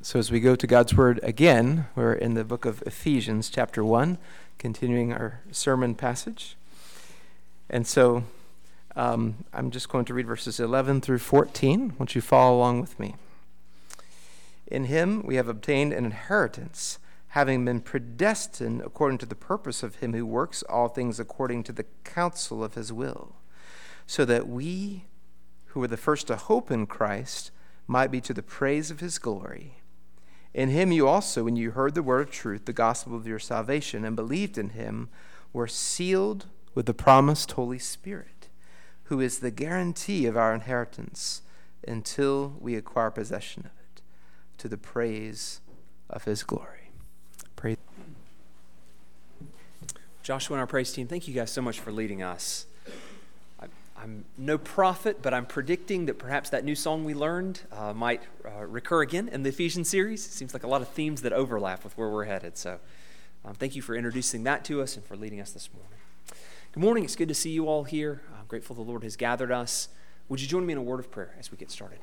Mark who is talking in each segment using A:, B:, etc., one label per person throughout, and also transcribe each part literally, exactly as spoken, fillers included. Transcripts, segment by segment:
A: So as we go to God's Word again, we're in the book of Ephesians, chapter one, continuing our sermon passage. And so um, I'm just going to read verses eleven through fourteen. Won't you follow along with me? In him we have obtained an inheritance, having been predestined according to the purpose of him who works all things according to the counsel of his will, so that we who were the first to hope in Christ might be to the praise of his glory. In him you also, when you heard the word of truth, the gospel of your salvation, and believed in him, were sealed with the promised Holy Spirit, who is the guarantee of our inheritance until we acquire possession of it, to the praise of his glory. Praise.
B: Joshua and our praise team, thank you guys so much for leading us. I'm no prophet, but I'm predicting that perhaps that new song we learned uh, might uh, recur again in the Ephesians series. It seems like a lot of themes that overlap with where we're headed. So um, thank you for introducing that to us and for leading us this morning. Good morning. It's good to see you all here. I'm grateful the Lord has gathered us. Would you join me in a word of prayer as we get started?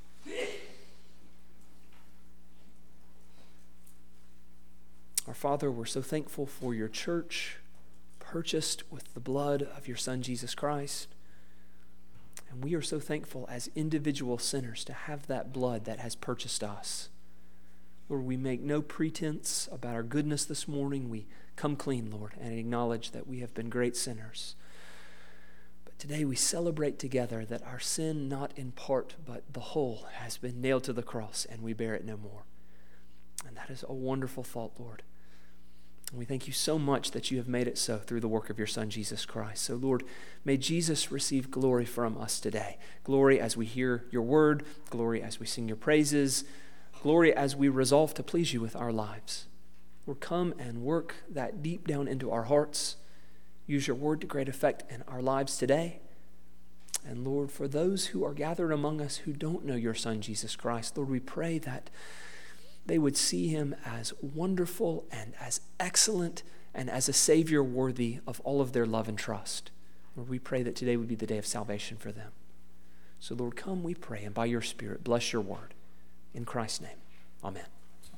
B: Our Father, we're so thankful for your church, purchased with the blood of your Son, Jesus Christ. And we are so thankful as individual sinners to have that blood that has purchased us. Lord, we make no pretense about our goodness this morning. We come clean, Lord, and acknowledge that we have been great sinners. But today we celebrate together that our sin, not in part, but the whole, has been nailed to the cross, and we bear it no more. And that is a wonderful thought, Lord. And we thank you so much that you have made it so through the work of your Son, Jesus Christ. So, Lord, may Jesus receive glory from us today. Glory as we hear your word, glory as we sing your praises, glory as we resolve to please you with our lives. Lord, come and work that deep down into our hearts. Use your word to great effect in our lives today. And Lord, for those who are gathered among us who don't know your Son, Jesus Christ, Lord, we pray that they would see him as wonderful and as excellent and as a Savior worthy of all of their love and trust. Lord, we pray that today would be the day of salvation for them. So, Lord, come, we pray, and by your Spirit, bless your word. In Christ's name, amen.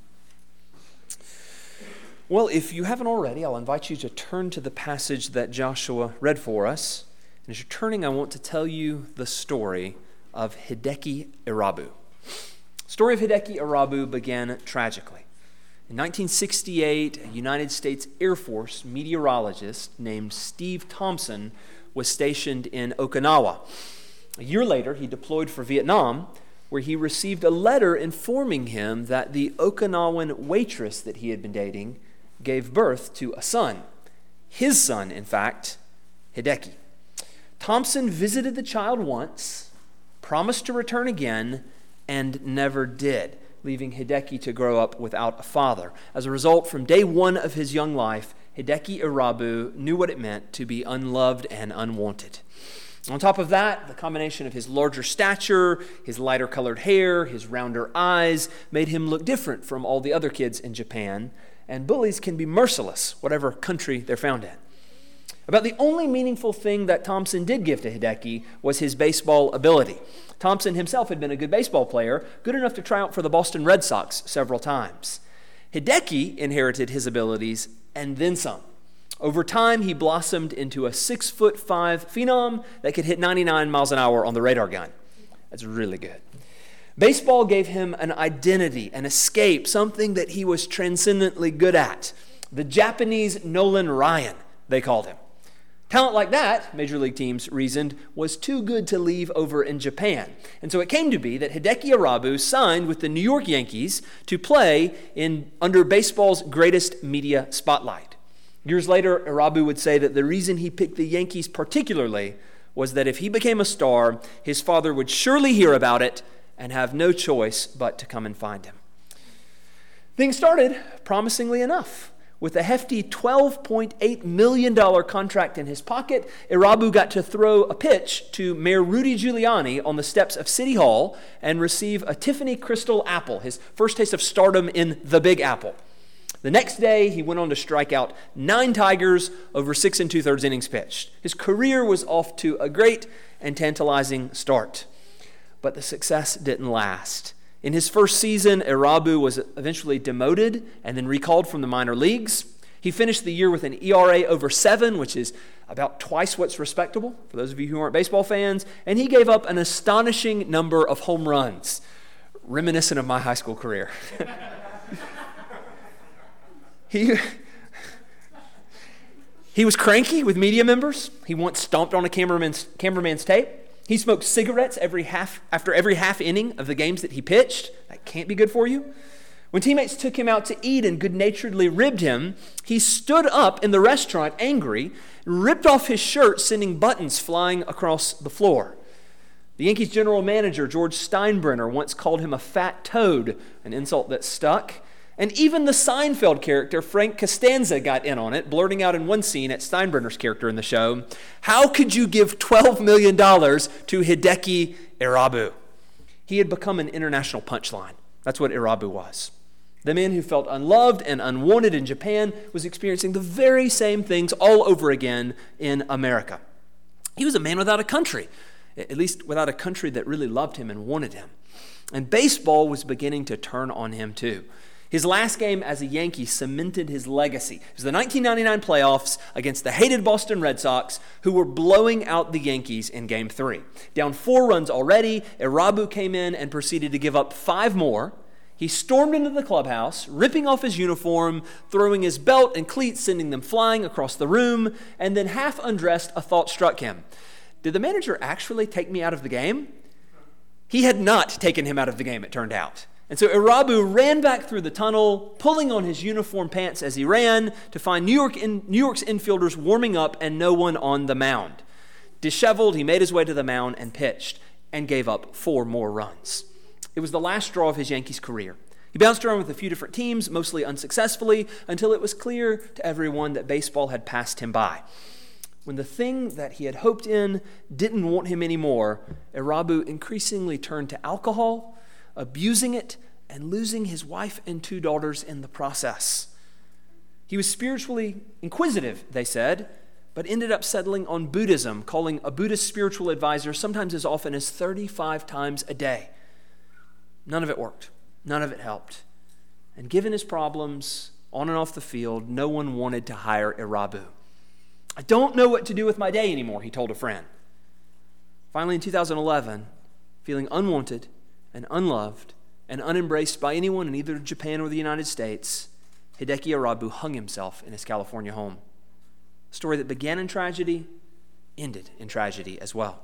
B: Well, if you haven't already, I'll invite you to turn to the passage that Joshua read for us. And as you're turning, I want to tell you the story of Hideki Irabu. The story of Hideki Irabu began tragically. In nineteen sixty-eight, a United States Air Force meteorologist named Steve Thompson was stationed in Okinawa. A year later, he deployed for Vietnam, where he received a letter informing him that the Okinawan waitress that he had been dating gave birth to a son. His son, in fact, Hideki. Thompson visited the child once, promised to return again, and never did, leaving Hideki to grow up without a father. As a result, from day one of his young life, Hideki Irabu knew what it meant to be unloved and unwanted. On top of that, the combination of his larger stature, his lighter colored hair, his rounder eyes made him look different from all the other kids in Japan, and bullies can be merciless, whatever country they're found in. About the only meaningful thing that Thompson did give to Hideki was his baseball ability. Thompson himself had been a good baseball player, good enough to try out for the Boston Red Sox several times. Hideki inherited his abilities and then some. Over time, he blossomed into a six foot five phenom that could hit ninety-nine miles an hour on the radar gun. That's really good. Baseball gave him an identity, an escape, something that he was transcendently good at. The Japanese Nolan Ryan, they called him. Talent like that, major league teams reasoned, was too good to leave over in Japan. And so it came to be that Hideki Irabu signed with the New York Yankees to play in under baseball's greatest media spotlight. Years later, Irabu would say that the reason he picked the Yankees particularly was that if he became a star, his father would surely hear about it and have no choice but to come and find him. Things started promisingly enough. With a hefty twelve point eight million dollars contract in his pocket, Irabu got to throw a pitch to Mayor Rudy Giuliani on the steps of City Hall and receive a Tiffany Crystal apple, his first taste of stardom in the Big Apple. The next day, he went on to strike out nine Tigers over six and two-thirds innings pitched. His career was off to a great and tantalizing start. But the success didn't last. In his first season, Irabu was eventually demoted and then recalled from the minor leagues. He finished the year with an E R A over seven, which is about twice what's respectable, for those of you who aren't baseball fans. And he gave up an astonishing number of home runs, reminiscent of my high school career. he, he was cranky with media members. He once stomped on a cameraman's, cameraman's tape. He smoked cigarettes every half after every half inning of the games that he pitched. That can't be good for you. When teammates took him out to eat and good-naturedly ribbed him, he stood up in the restaurant angry, ripped off his shirt, sending buttons flying across the floor. The Yankees general manager, George Steinbrenner, once called him a fat toad, an insult that stuck. And even the Seinfeld character, Frank Costanza, got in on it, blurting out in one scene at Steinbrenner's character in the show, "How could you give twelve million dollars to Hideki Irabu?" He had become an international punchline. That's what Irabu was. The man who felt unloved and unwanted in Japan was experiencing the very same things all over again in America. He was a man without a country, at least without a country that really loved him and wanted him. And baseball was beginning to turn on him too. His last game as a Yankee cemented his legacy. It was the nineteen ninety-nine playoffs against the hated Boston Red Sox, who were blowing out the Yankees in Game three. Down four runs already, Irabu came in and proceeded to give up five more. He stormed into the clubhouse, ripping off his uniform, throwing his belt and cleats, sending them flying across the room, and then half undressed, a thought struck him. Did the manager actually take me out of the game? He had not taken him out of the game, it turned out. And so Irabu ran back through the tunnel, pulling on his uniform pants as he ran, to find New York in, New York's infielders warming up and no one on the mound. Disheveled, he made his way to the mound and pitched, and gave up four more runs. It was the last straw of his Yankees career. He bounced around with a few different teams, mostly unsuccessfully, until it was clear to everyone that baseball had passed him by. When the thing that he had hoped in didn't want him anymore, Irabu increasingly turned to alcohol, abusing it, and losing his wife and two daughters in the process. He was spiritually inquisitive, they said, but ended up settling on Buddhism, calling a Buddhist spiritual advisor sometimes as often as thirty-five times a day. None of it worked. None of it helped. And given his problems on and off the field, no one wanted to hire Irabu. "I don't know what to do with my day anymore," he told a friend. Finally, in two thousand eleven, feeling unwanted and unloved and unembraced by anyone in either Japan or the United States, Hideki Irabu hung himself in his California home. A story that began in tragedy, ended in tragedy as well.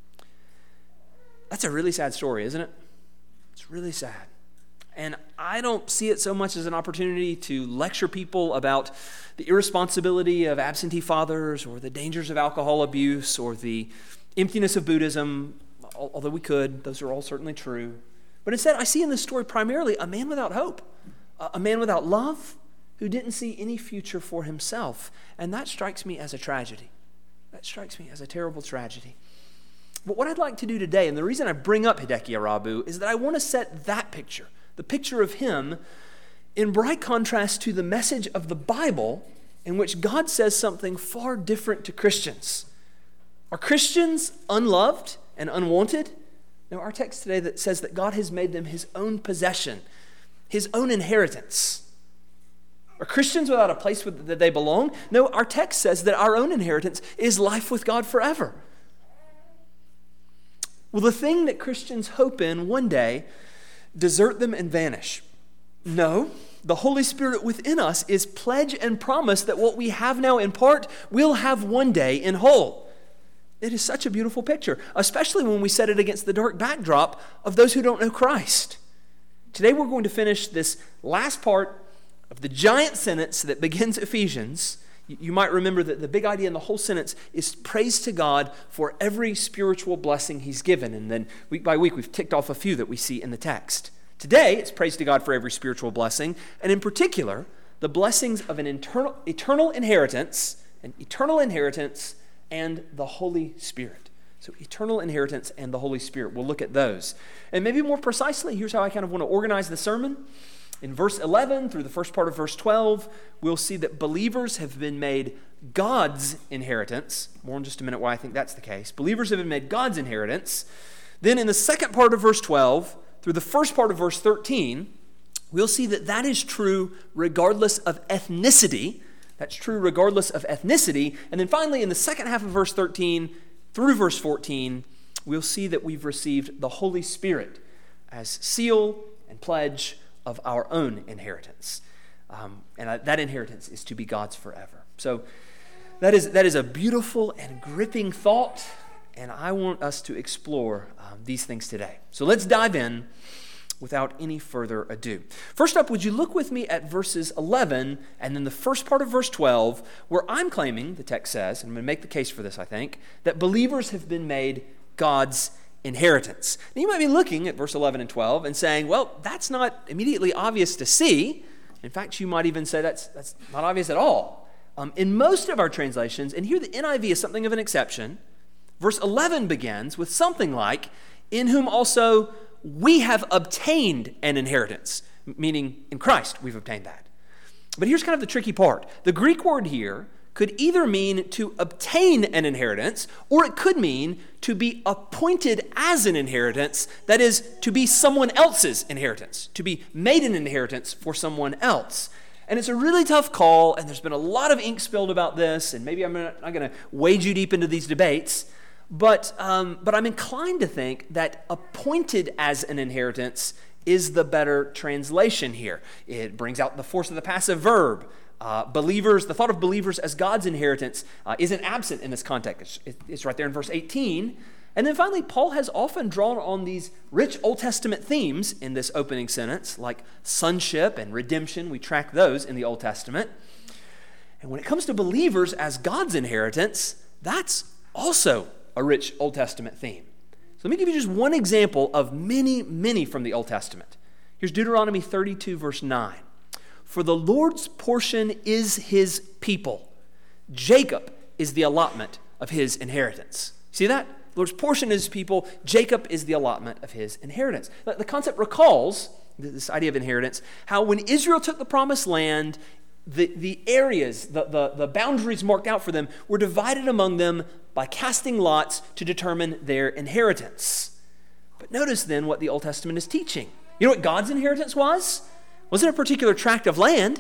B: That's a really sad story, isn't it? It's really sad. And I don't see it so much as an opportunity to lecture people about the irresponsibility of absentee fathers or the dangers of alcohol abuse or the emptiness of Buddhism, although we could. Those are all certainly true. But instead, I see in this story primarily a man without hope, a man without love who didn't see any future for himself. And that strikes me as a tragedy. That strikes me as a terrible tragedy. But what I'd like to do today, and the reason I bring up Hideki Irabu, is that I want to set that picture, the picture of him, in bright contrast to the message of the Bible, in which God says something far different to Christians. Are Christians unloved and unwanted? No, our text today that says that God has made them his own possession, his own inheritance. Are Christians without a place that they belong? No, our text says that our own inheritance is life with God forever. Will the thing that Christians hope in one day desert them and vanish? No. The Holy Spirit within us is pledge and promise that what we have now in part, we'll have one day in whole. It is such a beautiful picture, especially when we set it against the dark backdrop of those who don't know Christ. Today we're going to finish this last part of the giant sentence that begins Ephesians. You might remember that the big idea in the whole sentence is praise to God for every spiritual blessing he's given. And then week by week, we've ticked off a few that we see in the text. Today, it's praise to God for every spiritual blessing, and in particular, the blessings of an eternal, eternal inheritance, an eternal inheritance, and the Holy Spirit. So eternal inheritance and the Holy Spirit. We'll look at those. And maybe more precisely, here's how I kind of want to organize the sermon. In verse eleven through the first part of verse twelve, we'll see that believers have been made God's inheritance. More in just a minute why I think that's the case. Believers have been made God's inheritance. Then in the second part of verse twelve, through the first part of verse thirteen, we'll see that that is true regardless of ethnicity. That's true regardless of ethnicity. And then finally, in the second half of verse thirteen through verse fourteen, we'll see that we've received the Holy Spirit as seal and pledge of our own inheritance. Um, and that inheritance is to be God's forever. So that is, that is a beautiful and gripping thought, and I want us to explore um, these things today. So let's dive in without any further ado. First up, would you look with me at verses eleven and then the first part of verse twelve, where I'm claiming, the text says, and I'm going to make the case for this, I think, that believers have been made God's inheritance. Now, you might be looking at verse eleven and twelve and saying, well, that's not immediately obvious to see. In fact, you might even say that's, that's not obvious at all. Um, in most of our translations, and here the N I V is something of an exception, verse eleven begins with something like, in whom also we have obtained an inheritance, meaning in Christ we've obtained that. But here's kind of the tricky part. The Greek word here could either mean to obtain an inheritance, or it could mean to be appointed as an inheritance, that is, to be someone else's inheritance, to be made an inheritance for someone else. And it's a really tough call, and there's been a lot of ink spilled about this, and maybe I'm not going to wade you deep into these debates, but, um, but I'm inclined to think that appointed as an inheritance is the better translation here. It brings out the force of the passive verb. Uh, believers, the thought of believers as God's inheritance uh, isn't absent in this context. It's, it's right there in verse eighteen. And then finally, Paul has often drawn on these rich Old Testament themes in this opening sentence, like sonship and redemption. We track those in the Old Testament. And when it comes to believers as God's inheritance, that's also a rich Old Testament theme. So let me give you just one example of many, many from the Old Testament. Here's Deuteronomy thirty-two, verse nine. For the Lord's portion is his people. Jacob is the allotment of his inheritance. See that? The Lord's portion is his people. Jacob is the allotment of his inheritance. The concept recalls, this idea of inheritance, how when Israel took the promised land, the, the areas, the, the, the boundaries marked out for them were divided among them by casting lots to determine their inheritance. But notice then what the Old Testament is teaching. You know what God's inheritance was? It wasn't a particular tract of land.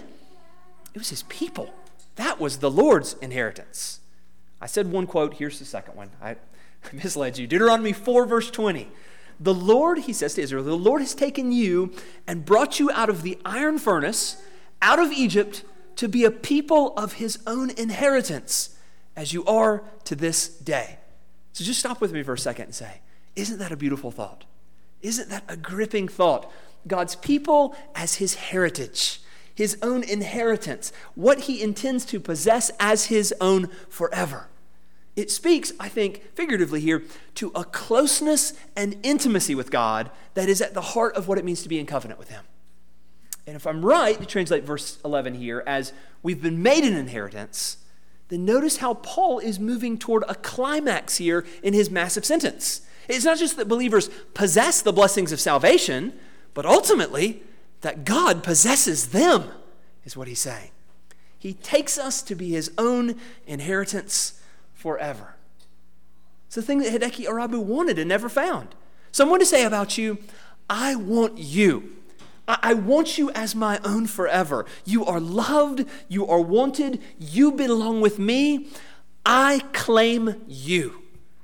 B: It was his people. That was the Lord's inheritance. I said one quote. Here's the second one. I misled you. Deuteronomy four, verse twenty. The Lord, he says to Israel, the Lord has taken you and brought you out of the iron furnace, out of Egypt, to be a people of his own inheritance, as you are to this day. So just stop with me for a second and say, isn't that a beautiful thought? Isn't that a gripping thought? God's people as his heritage, his own inheritance, what he intends to possess as his own forever. It speaks, I think, figuratively here, to a closeness and intimacy with God that is at the heart of what it means to be in covenant with him. And if I'm right to translate verse eleven here as we've been made an inheritance, then notice how Paul is moving toward a climax here in his massive sentence. It's not just that believers possess the blessings of salvation, but ultimately that God possesses them, is what he's saying. He takes us to be his own inheritance forever. It's the thing that Hideki Arabu wanted and never found. Someone to say about you, I want you. I, I want you as my own forever. You are loved. You are wanted. You belong with me. I claim you.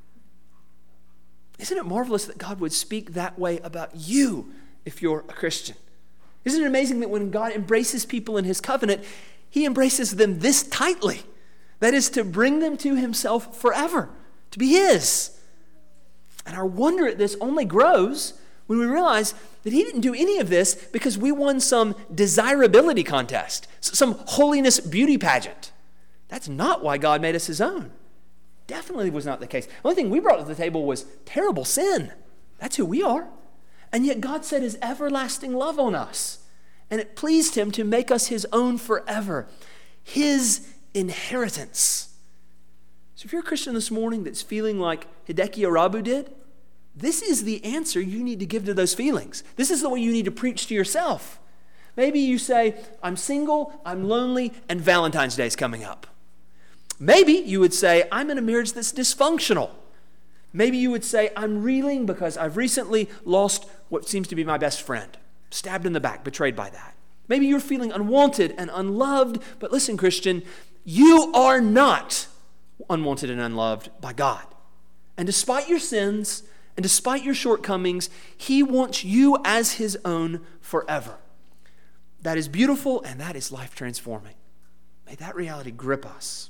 B: Isn't it marvelous that God would speak that way about you if you're a Christian? Isn't it amazing that when God embraces people in his covenant, he embraces them this tightly? That is, to bring them to himself forever, to be his. And our wonder at this only grows when we realize that he didn't do any of this because we won some desirability contest, some holiness beauty pageant. That's not why God made us his own. Definitely was not the case. The only thing we brought to the table was terrible sin. That's who we are. And yet God set his everlasting love on us. And it pleased him to make us his own forever. His inheritance. So if you're a Christian this morning that's feeling like Hideki Arabu did, this is the answer you need to give to those feelings. This is the way you need to preach to yourself. Maybe you say, I'm single, I'm lonely, and Valentine's Day is coming up. Maybe you would say, I'm in a marriage that's dysfunctional. Maybe you would say, I'm reeling because I've recently lost what seems to be my best friend, stabbed in the back, betrayed by that. Maybe you're feeling unwanted and unloved, but listen, Christian, you are not unwanted and unloved by God. And despite your sins and despite your shortcomings, He wants you as His own forever. That is beautiful and that is life-transforming. May that reality grip us.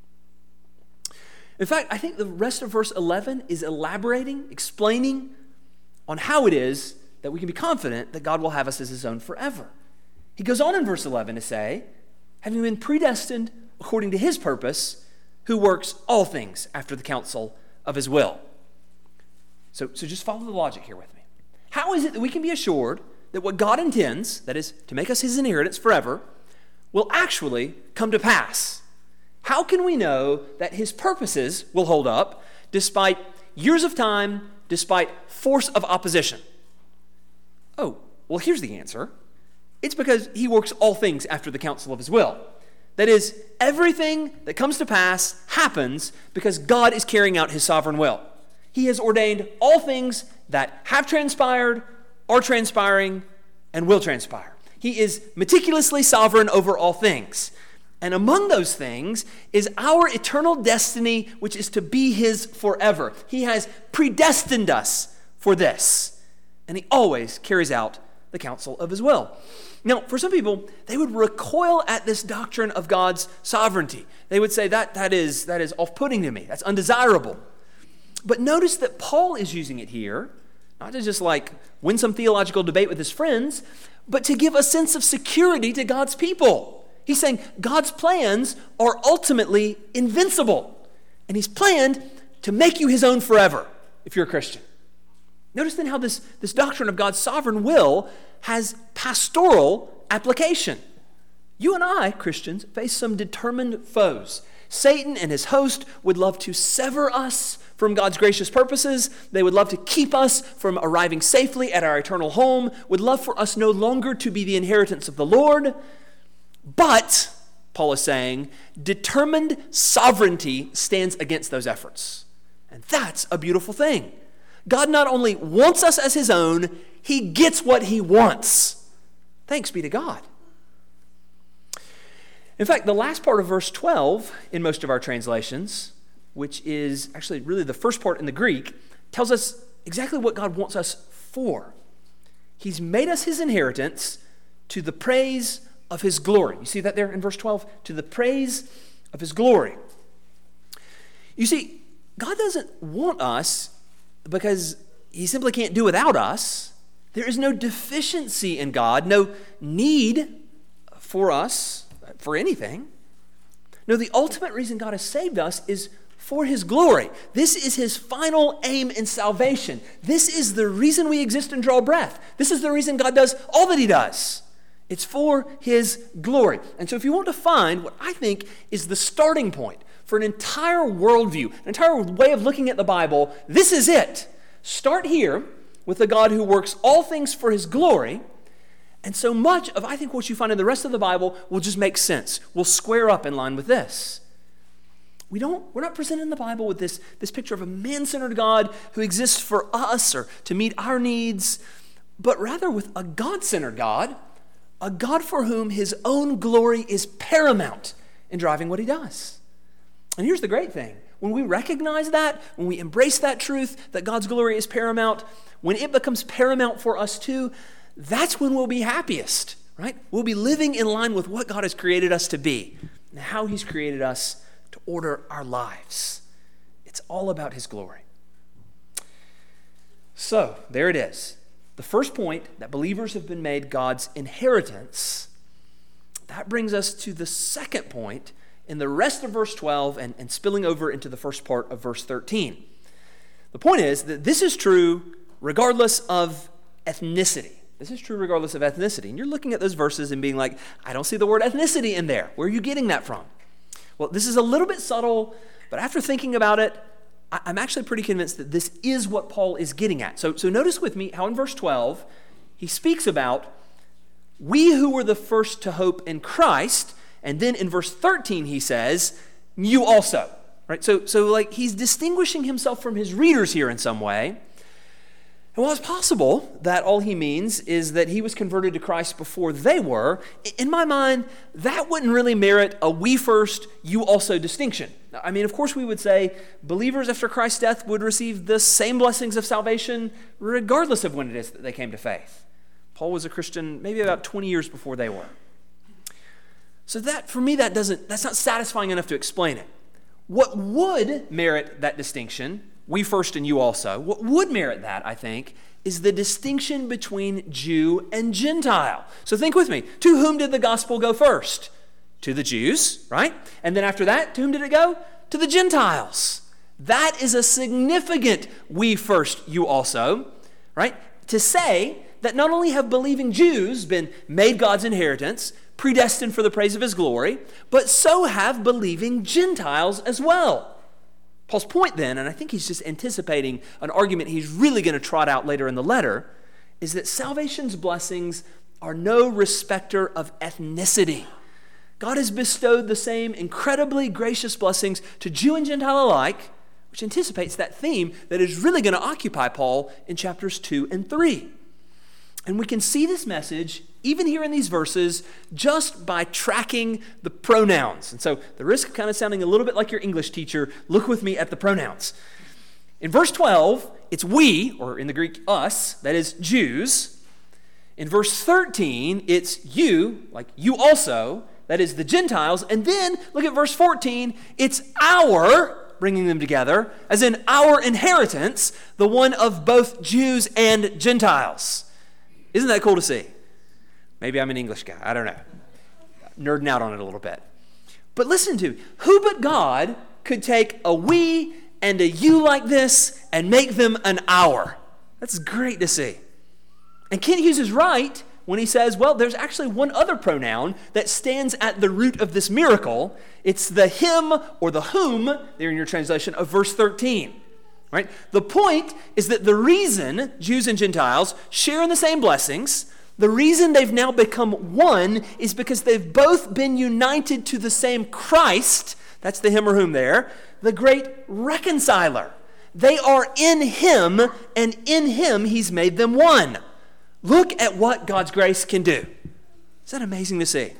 B: In fact, I think the rest of verse eleven is elaborating, explaining on how it is that we can be confident that God will have us as His own forever. He goes on in verse eleven to say, having been predestined according to His purpose, who works all things after the counsel of His will. So, so just follow the logic here with me. How is it that we can be assured that what God intends, that is, to make us His inheritance forever, will actually come to pass? How can we know that His purposes will hold up despite years of time, despite force of opposition? Oh, well, here's the answer. It's because He works all things after the counsel of His will. That is, everything that comes to pass happens because God is carrying out His sovereign will. He has ordained all things that have transpired, are transpiring, and will transpire. He is meticulously sovereign over all things. And among those things is our eternal destiny, which is to be His forever. He has predestined us for this. And He always carries out the counsel of His will. Now, for some people, they would recoil at this doctrine of God's sovereignty. They would say that that is, that is off-putting to me. That's undesirable. But notice that Paul is using it here, not to just like win some theological debate with his friends, but to give a sense of security to God's people. He's saying God's plans are ultimately invincible. And He's planned to make you His own forever, if you're a Christian. Notice then how this, this doctrine of God's sovereign will has pastoral application. You and I, Christians, face some determined foes. Satan and his host would love to sever us from God's gracious purposes. They would love to keep us from arriving safely at our eternal home, would love for us no longer to be the inheritance of the Lord. But, Paul is saying, determined sovereignty stands against those efforts. And that's a beautiful thing. God not only wants us as His own, He gets what He wants. Thanks be to God. In fact, the last part of verse twelve in most of our translations, which is actually really the first part in the Greek, tells us exactly what God wants us for. He's made us His inheritance to the praise of His glory. You see that there in verse twelve? To the praise of His glory. You see, God doesn't want us because He simply can't do without us. There is no deficiency in God, no need for us, for anything. No, the ultimate reason God has saved us is for His glory. This is His final aim in salvation. This is the reason we exist and draw breath. This is the reason God does all that He does. It's for His glory. And so if you want to find what I think is the starting point for an entire worldview, an entire way of looking at the Bible, this is it. Start here with the God who works all things for His glory, and so much of, I think, what you find in the rest of the Bible will just make sense, will square up in line with this. We don't, we're not presented in the Bible with this, this picture of a man-centered God who exists for us or to meet our needs, but rather with a God-centered God, a God for whom His own glory is paramount in driving what He does. And here's the great thing. When we recognize that, when we embrace that truth, that God's glory is paramount, when it becomes paramount for us too, that's when we'll be happiest, right? We'll be living in line with what God has created us to be and how He's created us to order our lives. It's all about His glory. So, there it is. The first point, that believers have been made God's inheritance. That brings us to the second point in the rest of verse twelve and, and spilling over into the first part of verse thirteen. The point is that this is true regardless of ethnicity. This is true regardless of ethnicity. And you're looking at those verses and being like, I don't see the word ethnicity in there. Where are you getting that from? Well, this is a little bit subtle, but after thinking about it, I, I'm actually pretty convinced that this is what Paul is getting at. So, so notice with me how in verse twelve, he speaks about we who were the first to hope in Christ. And then in verse thirteen, he says, you also. Right? So, so like he's distinguishing himself from his readers here in some way. And while it's possible that all he means is that he was converted to Christ before they were, in my mind, that wouldn't really merit a we first, you also distinction. I mean, of course we would say believers after Christ's death would receive the same blessings of salvation regardless of when it is that they came to faith. Paul was a Christian maybe about twenty years before they were. So that, for me, that doesn't, that's not satisfying enough to explain it. What would merit that distinction, we first and you also, what would merit that, I think, is the distinction between Jew and Gentile. So think with me. To whom did the gospel go first? To the Jews, right? And then after that, to whom did it go? To the Gentiles. That is a significant we first, you also, right? To say that not only have believing Jews been made God's inheritance, predestined for the praise of his glory, but so have believing Gentiles as well. Paul's point then, and I think he's just anticipating an argument he's really going to trot out later in the letter, is that salvation's blessings are no respecter of ethnicity. God has bestowed the same incredibly gracious blessings to Jew and Gentile alike, which anticipates that theme that is really going to occupy Paul in chapters two and three. And we can see this message, even here in these verses, just by tracking the pronouns. And so, the risk of kind of sounding a little bit like your English teacher, look with me at the pronouns. In verse twelve, it's we, or in the Greek, us, that is Jews. In verse thirteen, it's you, like you also, that is the Gentiles. And then, look at verse fourteen, it's our, bringing them together, as in our inheritance, the one of both Jews and Gentiles. Isn't that cool to see? Maybe I'm an English guy. I don't know. Nerding out on it a little bit. But listen to me. Who but God could take a we and a you like this and make them an our? That's great to see. And Kent Hughes is right when he says, well, there's actually one other pronoun that stands at the root of this miracle. It's the him or the whom, there in your translation, of verse thirteen. Right? The point is that the reason Jews and Gentiles share in the same blessings, the reason they've now become one, is because they've both been united to the same Christ, that's the him or whom there, the great reconciler. They are in him, and in him he's made them one. Look at what God's grace can do. Is that amazing to see?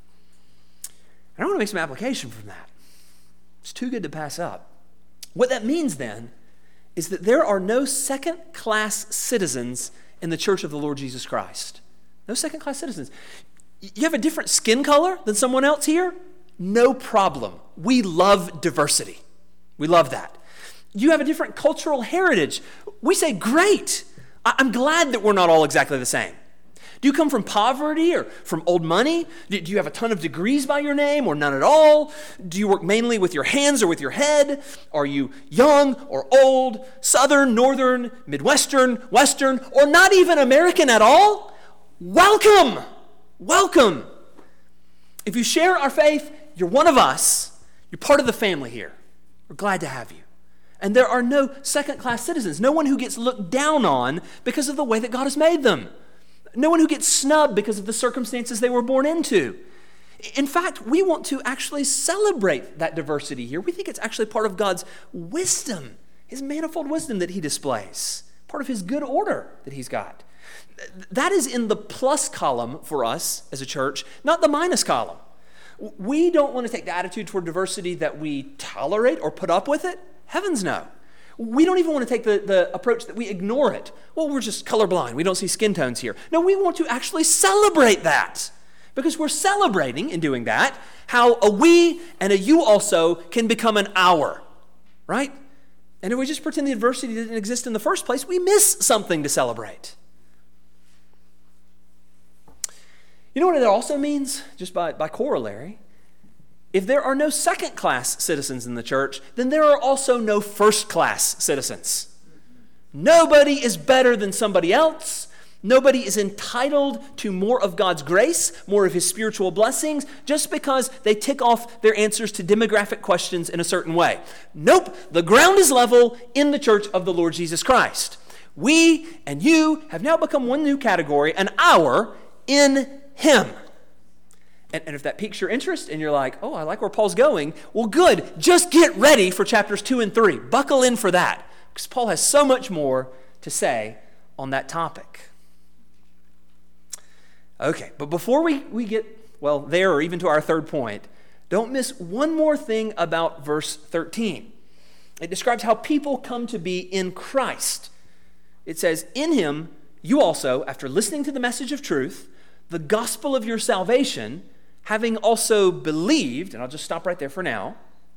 B: I want to make some application from that. It's too good to pass up. What that means then is that there are no second-class citizens in the church of the Lord Jesus Christ. No second-class citizens. You have a different skin color than someone else here? No problem. We love diversity. We love that. You have a different cultural heritage. We say, great. I'm glad that we're not all exactly the same. Do you come from poverty or from old money? Do you have a ton of degrees by your name or none at all? Do you work mainly with your hands or with your head? Are you young or old, Southern, Northern, Midwestern, Western, or not even American at all? Welcome! Welcome! If you share our faith, you're one of us. You're part of the family here. We're glad to have you. And there are no second-class citizens, no one who gets looked down on because of the way that God has made them. No one who gets snubbed because of the circumstances they were born into. In fact, we want to actually celebrate that diversity here. We think it's actually part of God's wisdom, his manifold wisdom that he displays, part of his good order that he's got. That is in the plus column for us as a church, not the minus column. We don't want to take the attitude toward diversity that we tolerate or put up with it. Heavens no. We don't even want to take the, the approach that we ignore it. Well, we're just colorblind. We don't see skin tones here. No, we want to actually celebrate that. Because we're celebrating, in doing that, how a we and a you also can become an our. Right? And if we just pretend the adversity didn't exist in the first place, we miss something to celebrate. You know what it also means? Just by, by corollary. If there are no second-class citizens in the church, then there are also no first-class citizens. Nobody is better than somebody else. Nobody is entitled to more of God's grace, more of his spiritual blessings, just because they tick off their answers to demographic questions in a certain way. Nope, the ground is level in the church of the Lord Jesus Christ. We and you have now become one new category, an our in him. And, and if that piques your interest and you're like, oh, I like where Paul's going, well, good. Just get ready for chapters two and three. Buckle in for that, because Paul has so much more to say on that topic. Okay, but before we, we get, well, there or even to our third point, don't miss one more thing about verse thirteen. It describes how people come to be in Christ. It says, in him, you also, after listening to the message of truth, the gospel of your salvation, having also believed, and I'll just stop right there for now.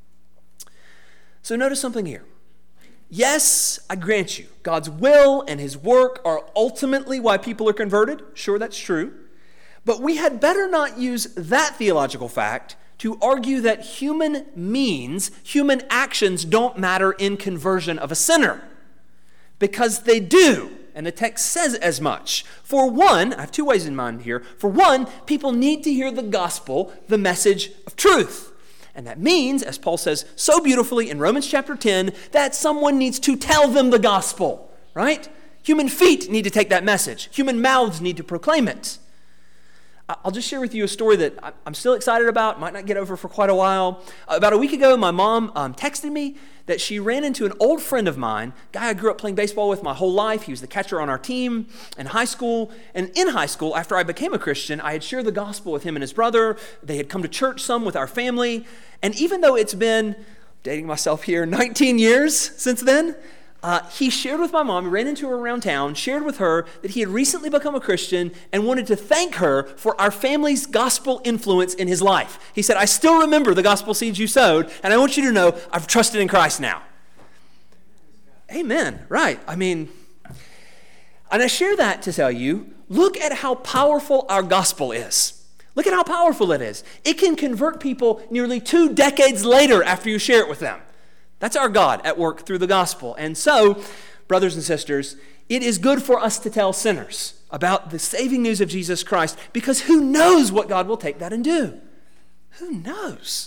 B: So notice something here. Yes, I grant you, God's will and his work are ultimately why people are converted. Sure, that's true. But we had better not use that theological fact to argue that human means, human actions don't matter in conversion of a sinner. Because they do. And the text says as much. For one, I have two ways in mind here. For one, people need to hear the gospel, the message of truth. And that means, as Paul says so beautifully in Romans chapter ten, that someone needs to tell them the gospel, right? Human feet need to take that message. Human mouths need to proclaim it. I'll just share with you a story that I'm still excited about, might not get over for quite a while. About a week ago, my mom um, texted me that she ran into an old friend of mine, guy I grew up playing baseball with my whole life. He was the catcher on our team in high school. And in high school, after I became a Christian, I had shared the gospel with him and his brother. They had come to church some with our family. And even though it's been, dating myself here, nineteen years since then, Uh, he shared with my mom, he ran into her around town, shared with her that he had recently become a Christian and wanted to thank her for our family's gospel influence in his life. He said, I still remember the gospel seeds you sowed, and I want you to know I've trusted in Christ now. Amen. Right. I mean, and I share that to tell you, look at how powerful our gospel is. Look at how powerful it is. It can convert people nearly two decades later after you share it with them. That's our God at work through the gospel. And so, brothers and sisters, it is good for us to tell sinners about the saving news of Jesus Christ, because who knows what God will take that and do? Who knows?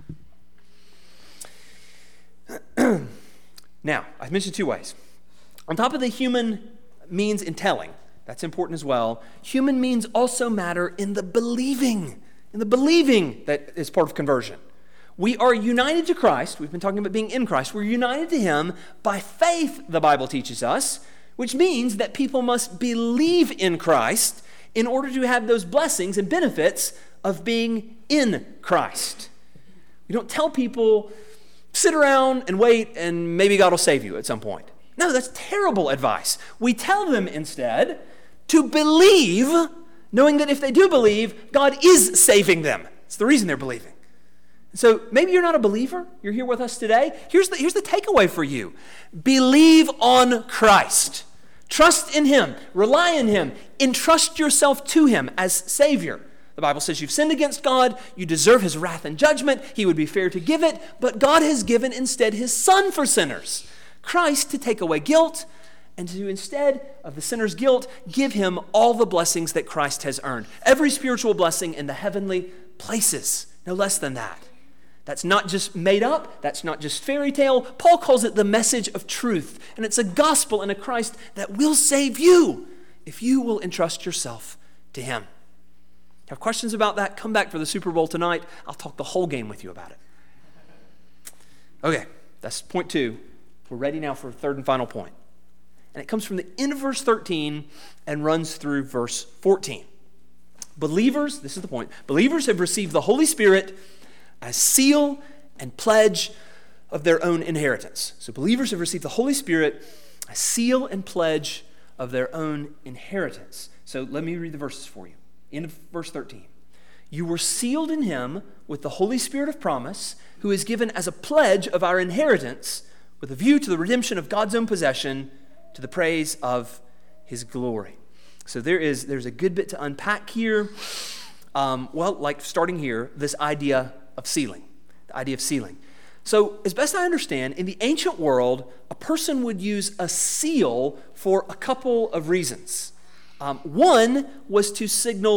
B: Now, I've mentioned two ways. On top of the human means in telling, that's important as well, human means also matter in the believing, in the believing that is part of conversion. We are united to Christ. We've been talking about being in Christ. We're united to him by faith, the Bible teaches us, which means that people must believe in Christ in order to have those blessings and benefits of being in Christ. We don't tell people, sit around and wait and maybe God will save you at some point. No, that's terrible advice. We tell them instead to believe, knowing that if they do believe, God is saving them. It's the reason they're believing. So maybe you're not a believer. You're here with us today. Here's the, here's the takeaway for you. Believe on Christ. Trust in him. Rely on him. Entrust yourself to him as Savior. The Bible says you've sinned against God. You deserve his wrath and judgment. He would be fair to give it. But God has given instead his Son for sinners. Christ to take away guilt, and to instead of the sinner's guilt, give him all the blessings that Christ has earned. Every spiritual blessing in the heavenly places. No less than that. That's not just made up. That's not just fairy tale. Paul calls it the message of truth. And it's a gospel and a Christ that will save you if you will entrust yourself to him. Have questions about that? Come back for the Super Bowl tonight. I'll talk the whole game with you about it. Okay, that's point two. We're ready now for a third and final point. And it comes from the end of verse thirteen and runs through verse fourteen. Believers, this is the point, believers have received the Holy Spirit as seal and pledge of their own inheritance. So believers have received the Holy Spirit as seal and pledge of their own inheritance. So let me read the verses for you. End of verse thirteen. You were sealed in him with the Holy Spirit of promise, who is given as a pledge of our inheritance with a view to the redemption of God's own possession to the praise of his glory. So there is, there's a good bit to unpack here. Um, well, like starting here, this idea of sealing, the idea of sealing. So as best I understand, in the ancient world, a person would use a seal for a couple of reasons. Um, one was to signal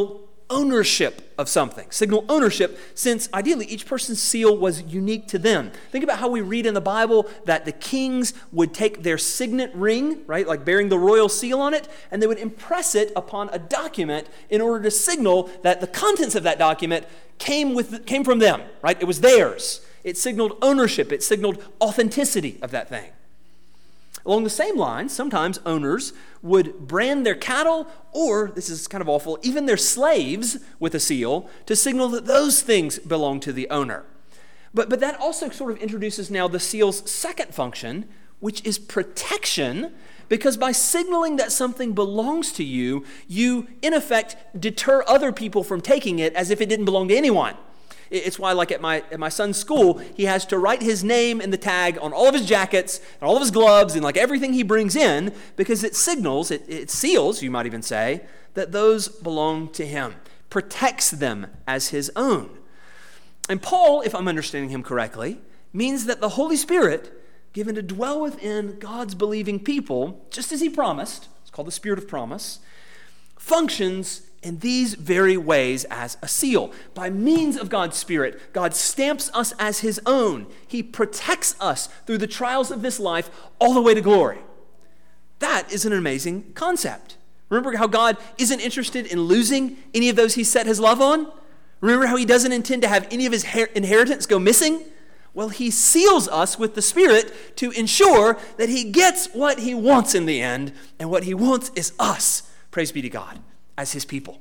B: ownership of something. Signal ownership, since ideally each person's seal was unique to them. Think about how we read in the Bible that the kings would take their signet ring, right, like bearing the royal seal on it, and they would impress it upon a document in order to signal that the contents of that document came with came from them, right? It was theirs. It signaled ownership. It signaled authenticity of that thing. Along the same lines, sometimes owners would brand their cattle, or, this is kind of awful, even their slaves with a seal to signal that those things belong to the owner. But, but that also sort of introduces now the seal's second function, which is protection, because by signaling that something belongs to you, you, in effect, deter other people from taking it as if it didn't belong to anyone. It's why, like at my at my son's school, he has to write his name in the tag on all of his jackets and all of his gloves and like everything he brings in, because it signals, it, it seals, you might even say, that those belong to him, protects them as his own. And Paul, if I'm understanding him correctly, means that the Holy Spirit, given to dwell within God's believing people, just as he promised, it's called the Spirit of Promise, functions in these very ways as a seal. By means of God's Spirit, God stamps us as his own. He protects us through the trials of this life all the way to glory. That is an amazing concept. Remember how God isn't interested in losing any of those he set his love on? Remember how he doesn't intend to have any of his her- inheritance go missing? Well, he seals us with the Spirit to ensure that he gets what he wants in the end, and what he wants is us. Praise be to God, as his people.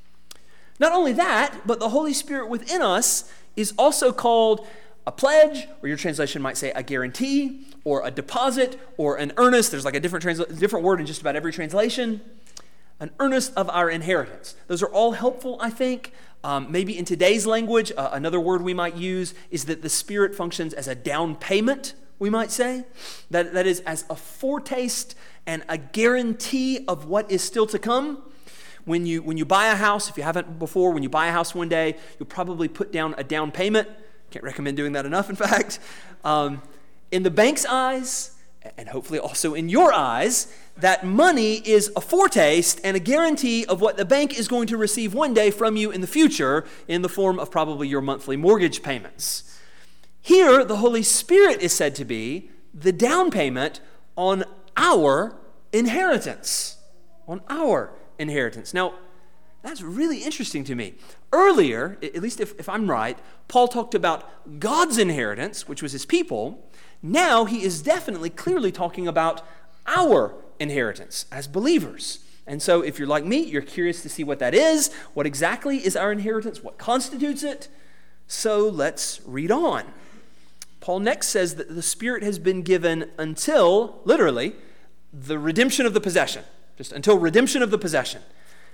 B: Not only that, but the Holy Spirit within us is also called a pledge, or your translation might say a guarantee, or a deposit, or an earnest. There's like a different transla- different word in just about every translation. An earnest of our inheritance. Those are all helpful, I think. Um, maybe in today's language, uh, another word we might use is that the Spirit functions as a down payment, we might say. That, that is as a foretaste and a guarantee of what is still to come. When you when you buy a house, if you haven't before, when you buy a house one day, you'll probably put down a down payment. Can't recommend doing that enough, in fact. Um, in the bank's eyes, and hopefully also in your eyes, that money is a foretaste and a guarantee of what the bank is going to receive one day from you in the future in the form of probably your monthly mortgage payments. Here, the Holy Spirit is said to be the down payment on our inheritance. On our inheritance. Now, that's really interesting to me. Earlier, at least if, if I'm right, Paul talked about God's inheritance, which was his people. Now he is definitely clearly talking about our inheritance as believers. And so if you're like me, you're curious to see what that is. What exactly is our inheritance? What constitutes it? So let's read on. Paul next says that the Spirit has been given until, literally, the redemption of the possession. Just until redemption of the possession.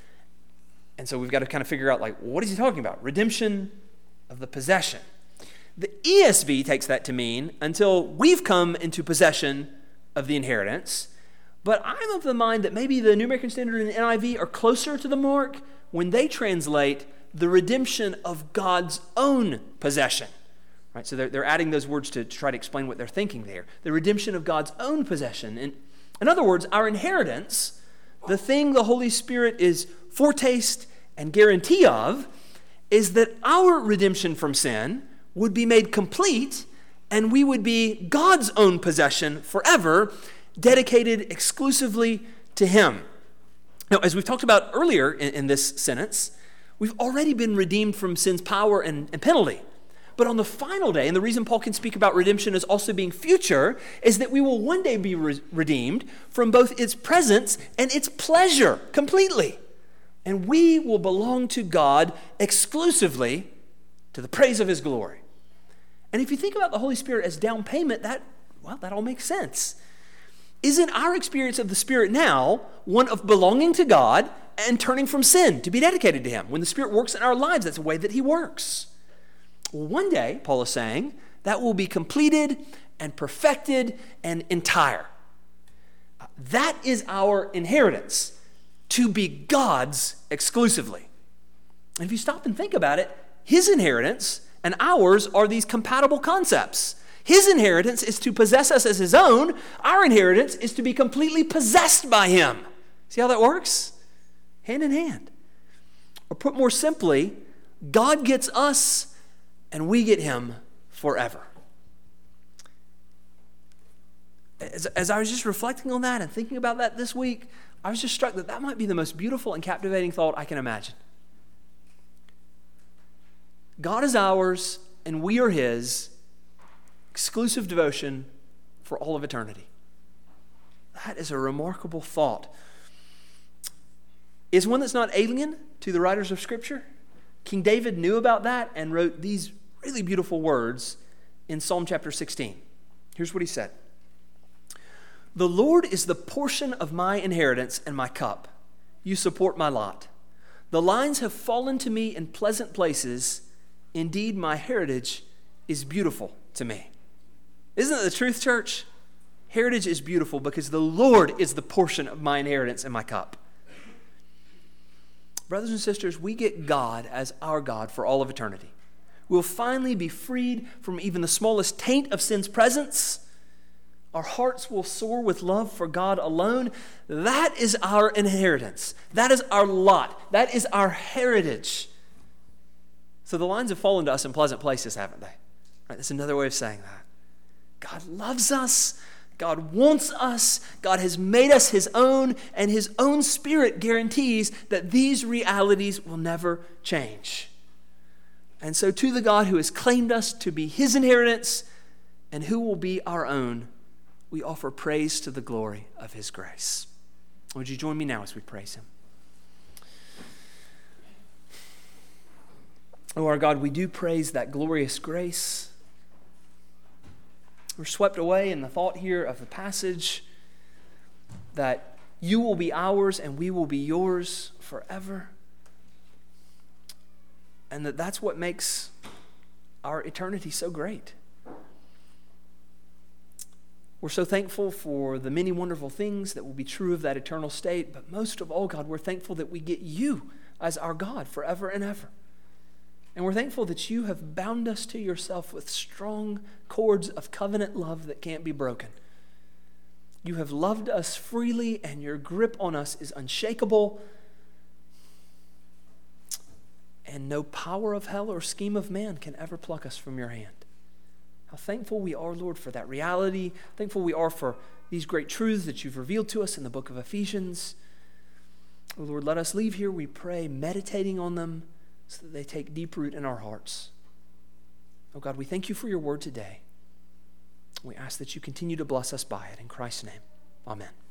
B: And so we've got to kind of figure out, like, what is he talking about? Redemption of the possession. The E S V takes that to mean until we've come into possession of the inheritance. But I'm of the mind that maybe the New American Standard and the N I V are closer to the mark when they translate the redemption of God's own possession. Right? So they're, they're adding those words to, to try to explain what they're thinking there. The redemption of God's own possession. And in other words, our inheritance, the thing the Holy Spirit is foretaste and guarantee of, is that our redemption from sin would be made complete and we would be God's own possession forever, dedicated exclusively to him. Now, as we've talked about earlier in, in this sentence, we've already been redeemed from sin's power and, and penalty. But on the final day, and the reason Paul can speak about redemption as also being future, is that we will one day be re- redeemed from both its presence and its pleasure completely. And we will belong to God exclusively to the praise of his glory. And if you think about the Holy Spirit as down payment, that, well, that all makes sense. Isn't our experience of the Spirit now one of belonging to God and turning from sin to be dedicated to him? When the Spirit works in our lives, that's the way that he works. Well, one day, Paul is saying, that will be completed and perfected and entire. That is our inheritance, to be God's exclusively. And if you stop and think about it, his inheritance and ours are these compatible concepts. His inheritance is to possess us as his own. Our inheritance is to be completely possessed by him. See how that works? Hand in hand. Or put more simply, God gets us and we get him forever. As, as I was just reflecting on that and thinking about that this week, I was just struck that that might be the most beautiful and captivating thought I can imagine. God is ours and we are his, exclusive devotion for all of eternity. That is a remarkable thought. It's one that's not alien to the writers of Scripture. King David knew about that and wrote these really beautiful words in Psalm chapter sixteen. Here's what he said. The Lord is the portion of my inheritance and my cup. You support my lot. The lines have fallen to me in pleasant places. Indeed, my heritage is beautiful to me. Isn't it the truth, church? Heritage is beautiful because the Lord is the portion of my inheritance and my cup. Brothers and sisters, we get God as our God for all of eternity. We'll finally be freed from even the smallest taint of sin's presence. Our hearts will soar with love for God alone. That is our inheritance. That is our lot. That is our heritage. So the lines have fallen to us in pleasant places, haven't they? Right, that's another way of saying that. God loves us. God wants us. God has made us his own, and his own Spirit guarantees that these realities will never change. And so to the God who has claimed us to be his inheritance and who will be our own, we offer praise to the glory of his grace. Would you join me now as we praise him? Oh, our God, we do praise that glorious grace. We're swept away in the thought here of the passage that you will be ours and we will be yours forever. And that that's what makes our eternity so great. We're so thankful for the many wonderful things that will be true of that eternal state, but most of all, God, we're thankful that we get you as our God forever and ever. And we're thankful that you have bound us to yourself with strong cords of covenant love that can't be broken. You have loved us freely, and your grip on us is unshakable. And no power of hell or scheme of man can ever pluck us from your hand. How thankful we are, Lord, for that reality. Thankful we are for these great truths that you've revealed to us in the book of Ephesians. Oh, Lord, let us leave here, we pray, meditating on them, so that they take deep root in our hearts. Oh God, we thank you for your word today. We ask that you continue to bless us by it. In Christ's name, amen.